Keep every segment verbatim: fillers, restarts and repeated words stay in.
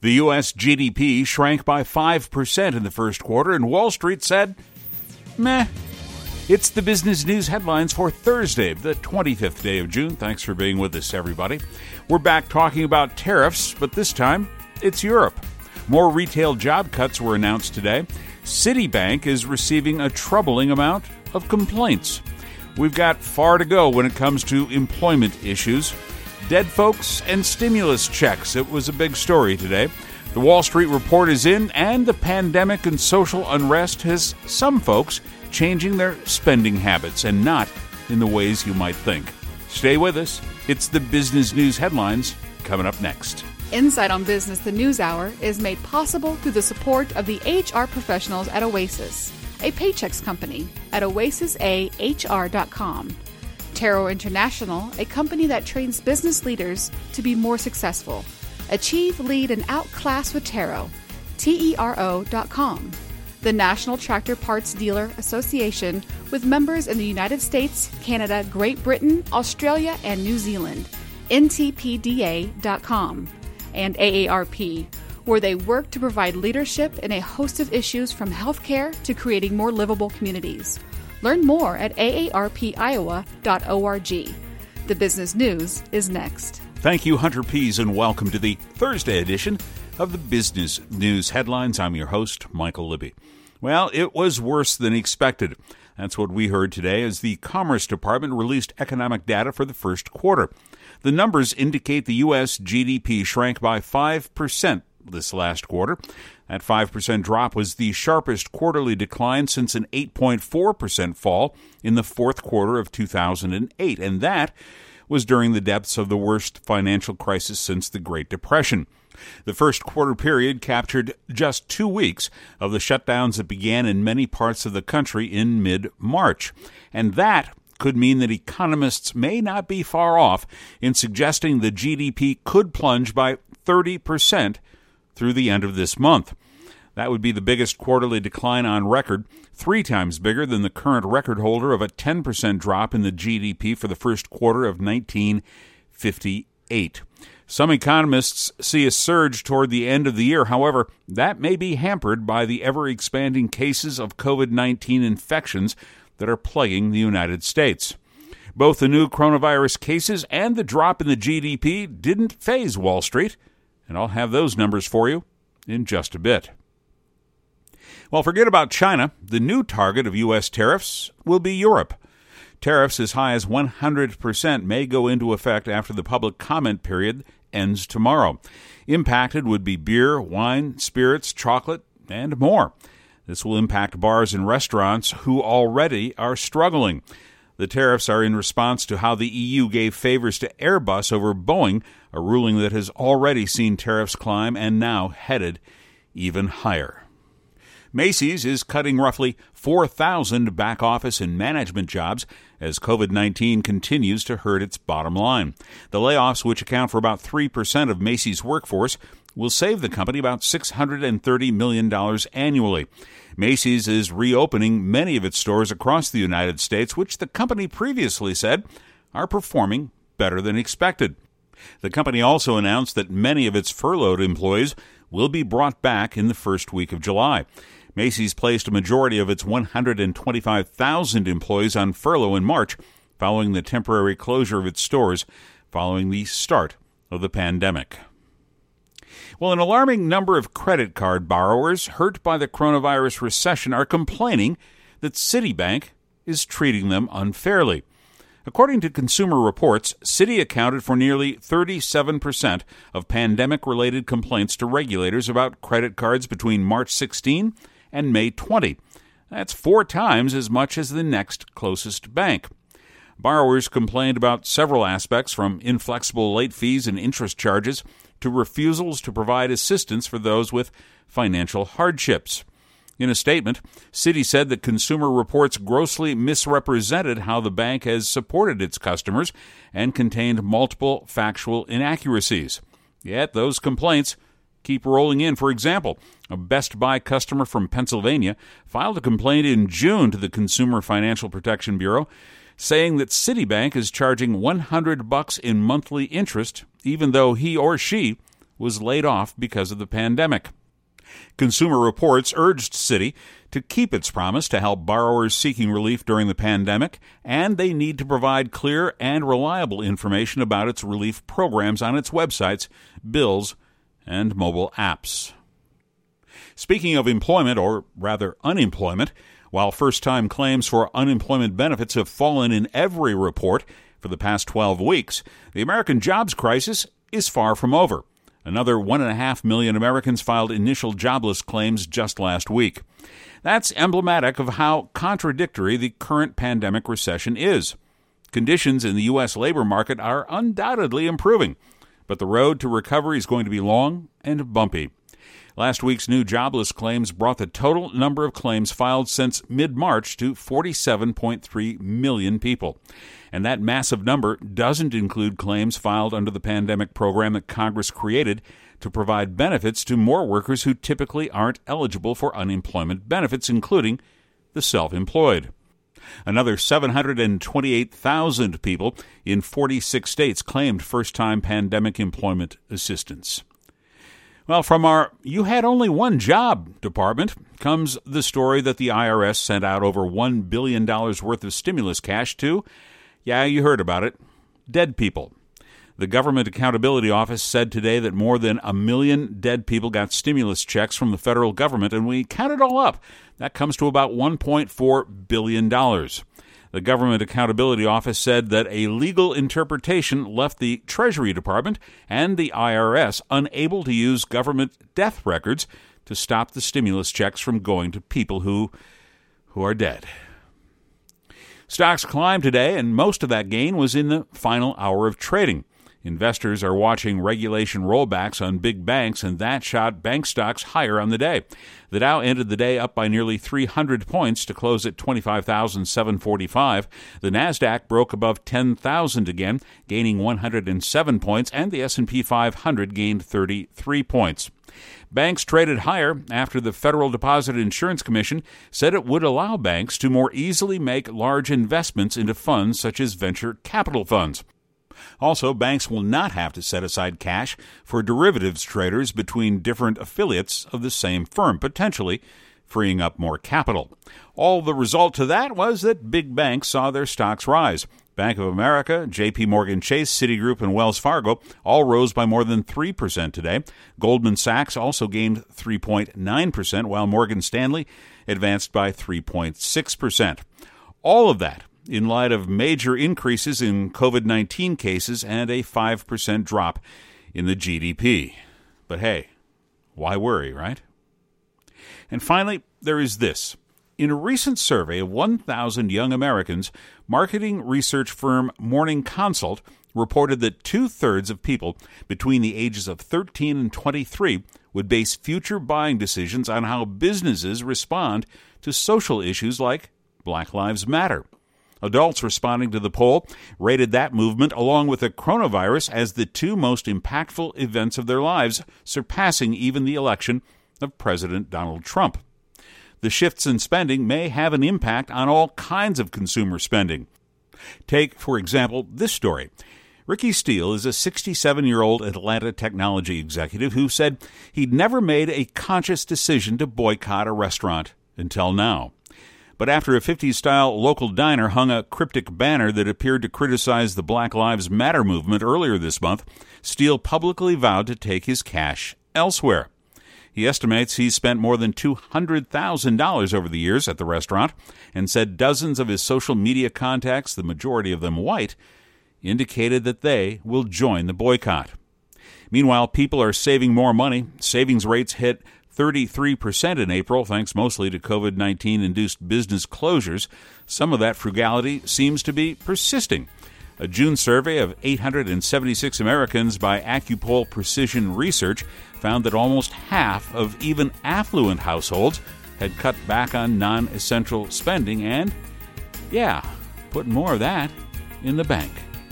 The U S G D P shrank by five percent in the first quarter, and Wall Street said, meh. It's the business news headlines for Thursday, the twenty-fifth day of June. Thanks for being with us, everybody. We're back talking about tariffs, but this time it's Europe. More retail job cuts were announced today. Citibank is receiving a troubling amount of complaints. We've got far to go when it comes to employment issues. Dead folks and stimulus checks. It was a big story today. The Wall Street report is in, and the pandemic and social unrest has some folks changing their spending habits, and not in the ways you might think. Stay with us. It's the Business News headlines coming up next. Insight on Business, the News Hour, is made possible through the support of the H R professionals at Oasis, a Paychex company, at oasis a h r dot com. Tero International, a company that trains business leaders to be more successful. Achieve, lead, and outclass with Tero. T E R O dot com. The National Tractor Parts Dealer Association, with members in the United States, Canada, Great Britain, Australia, and New Zealand. N T P D A dot com. And A A R P, where they work to provide leadership in a host of issues from healthcare to creating more livable communities. Learn more at A A R P Iowa dot org. The business news is next. Thank you, Hunter Pease, and welcome to the Thursday edition of the Business News Headlines. I'm your host, Michael Libby. Well, it was worse than expected. That's what we heard today as the Commerce Department released economic data for the first quarter. The numbers indicate the U S G D P shrank by five percent this last quarter. That five percent drop was the sharpest quarterly decline since an eight point four percent fall in the fourth quarter of two thousand eight, and that was during the depths of the worst financial crisis since the Great Depression. The first quarter period captured just two weeks of the shutdowns that began in many parts of the country in mid-March, and that could mean that economists may not be far off in suggesting the G D P could plunge by thirty percent through the end of this month. That would be the biggest quarterly decline on record, three times bigger than the current record holder of a ten percent drop in the G D P for the first quarter of nineteen fifty-eight. Some economists see a surge toward the end of the year. However, that may be hampered by the ever-expanding cases of covid nineteen infections that are plaguing the United States. Both the new coronavirus cases and the drop in the G D P didn't faze Wall Street, and I'll have those numbers for you in just a bit. Well, forget about China. The new target of U S tariffs will be Europe. Tariffs as high as one hundred percent may go into effect after the public comment period ends tomorrow. Impacted would be beer, wine, spirits, chocolate, and more. This will impact bars and restaurants who already are struggling. The tariffs are in response to how the E U gave favors to Airbus over Boeing, a ruling that has already seen tariffs climb and now headed even higher. Macy's is cutting roughly four thousand back office and management jobs as covid nineteen continues to hurt its bottom line. The layoffs, which account for about three percent of Macy's workforce, will save the company about six hundred thirty million dollars annually. Macy's is reopening many of its stores across the United States, which the company previously said are performing better than expected. The company also announced that many of its furloughed employees will be brought back in the first week of July. Macy's placed a majority of its one hundred twenty-five thousand employees on furlough in March, following the temporary closure of its stores following the start of the pandemic. Well, an alarming number of credit card borrowers hurt by the coronavirus recession are complaining that Citibank is treating them unfairly. According to Consumer Reports, Citi accounted for nearly thirty-seven percent of pandemic-related complaints to regulators about credit cards between March sixteenth and May twentieth. That's four times as much as the next closest bank. Borrowers complained about several aspects, from inflexible late fees and interest charges to refusals to provide assistance for those with financial hardships. In a statement, Citi said that Consumer Reports grossly misrepresented how the bank has supported its customers and contained multiple factual inaccuracies. Yet those complaints keep rolling in. For example, a Best Buy customer from Pennsylvania filed a complaint in June to the Consumer Financial Protection Bureau, saying that Citibank is charging one hundred bucks in monthly interest, even though he or she was laid off because of the pandemic. Consumer Reports urged Citi to keep its promise to help borrowers seeking relief during the pandemic, and they need to provide clear and reliable information about its relief programs on its websites, bills, and mobile apps. Speaking of employment, or rather unemployment, while first-time claims for unemployment benefits have fallen in every report for the past twelve weeks, the American jobs crisis is far from over. Another one and a half million Americans filed initial jobless claims just last week. That's emblematic of how contradictory the current pandemic recession is. Conditions in the U S labor market are undoubtedly improving, but the road to recovery is going to be long and bumpy. Last week's new jobless claims brought the total number of claims filed since mid-March to forty-seven point three million people. And that massive number doesn't include claims filed under the pandemic program that Congress created to provide benefits to more workers who typically aren't eligible for unemployment benefits, including the self-employed. Another seven hundred twenty-eight thousand people in forty-six states claimed first-time pandemic employment assistance. Well, from our You Had Only One Job department comes the story that the I R S sent out over one billion dollars worth of stimulus cash to, yeah, you heard about it, dead people. The Government Accountability Office said today that more than a million dead people got stimulus checks from the federal government, and we count it all up. That comes to about one point four billion dollars. The Government Accountability Office said that a legal interpretation left the Treasury Department and the I R S unable to use government death records to stop the stimulus checks from going to people who, who are dead. Stocks climbed today, and most of that gain was in the final hour of trading. Investors are watching regulation rollbacks on big banks, and that shot bank stocks higher on the day. The Dow ended the day up by nearly three hundred points to close at twenty-five thousand seven hundred forty-five. The Nasdaq broke above ten thousand again, gaining one hundred seven points, and the S and P five hundred gained thirty-three points. Banks traded higher after the Federal Deposit Insurance Commission said it would allow banks to more easily make large investments into funds such as venture capital funds. Also, banks will not have to set aside cash for derivatives traders between different affiliates of the same firm, potentially freeing up more capital. All the result to that was that big banks saw their stocks rise. Bank of America, J P Morgan Chase, Citigroup, and Wells Fargo all rose by more than three percent today. Goldman Sachs also gained three point nine percent, while Morgan Stanley advanced by three point six percent. All of that in light of major increases in covid nineteen cases and a five percent drop in the G D P. But hey, why worry, right? And finally, there is this. In a recent survey of one thousand young Americans, marketing research firm Morning Consult reported that two-thirds of people between the ages of thirteen and twenty-three would base future buying decisions on how businesses respond to social issues like Black Lives Matter. Adults responding to the poll rated that movement along with the coronavirus as the two most impactful events of their lives, surpassing even the election of President Donald Trump. The shifts in spending may have an impact on all kinds of consumer spending. Take, for example, this story. Ricky Steele is a sixty-seven-year-old Atlanta technology executive who said he'd never made a conscious decision to boycott a restaurant until now. But after a fifties-style local diner hung a cryptic banner that appeared to criticize the Black Lives Matter movement earlier this month, Steele publicly vowed to take his cash elsewhere. He estimates he's spent more than two hundred thousand dollars over the years at the restaurant and said dozens of his social media contacts, the majority of them white, indicated that they will join the boycott. Meanwhile, people are saving more money. Savings rates hit thirty-three percent in April, thanks mostly to covid nineteen-induced business closures. Some of that frugality seems to be persisting. A June survey of eight hundred seventy-six Americans by AccuPoll Precision Research found that almost half of even affluent households had cut back on non-essential spending and, yeah, put more of that in the bank.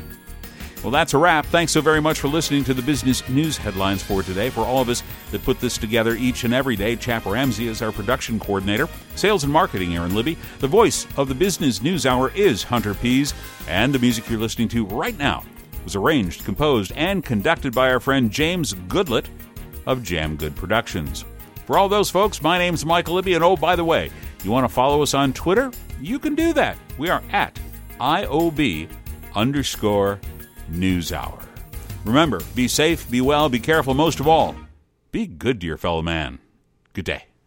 Well, that's a wrap. Thanks so very much for listening to the Business News Headlines for today. For all of us that put this together each and every day, Chap Ramsey is our production coordinator. Sales and marketing, Aaron Libby. The voice of the Business News Hour is Hunter Pease. And the music you're listening to right now was arranged, composed, and conducted by our friend James Goodlett of Jam Good Productions. For all those folks, my name's Michael Libby, and oh, by the way, you want to follow us on Twitter? You can do that. We are at I O B underscore NewsHour. Remember, be safe, be well, be careful, most of all, be good to your fellow man. Good day.